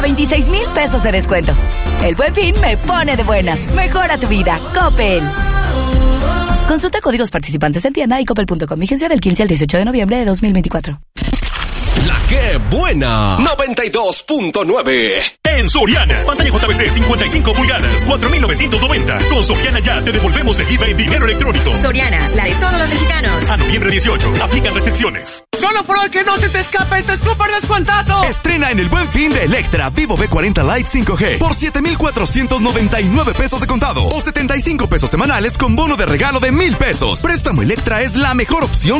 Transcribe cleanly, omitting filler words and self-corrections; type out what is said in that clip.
26,000 pesos de descuento. El Buen Fin me pone de buenas. Mejora tu vida. Coppel. Consulta códigos participantes en tienda y coppel.com. Vigencia del 15 al 18 de noviembre de 2024. La que buena 92.9. En Soriana, pantalla JBC 55 pulgadas, 4,990. Con Soriana ya te devolvemos el IVA en dinero electrónico. Soriana, la de todos los mexicanos. A noviembre 18, aplican restricciones. Solo por hoy, que no se te escape este súper descuentazo. Estrena en el Buen Fin de Electra Vivo V40 Lite 5G por 7,499 pesos de contado o 75 pesos semanales con bono de regalo de 1,000 pesos. Préstamo Electra es la mejor opción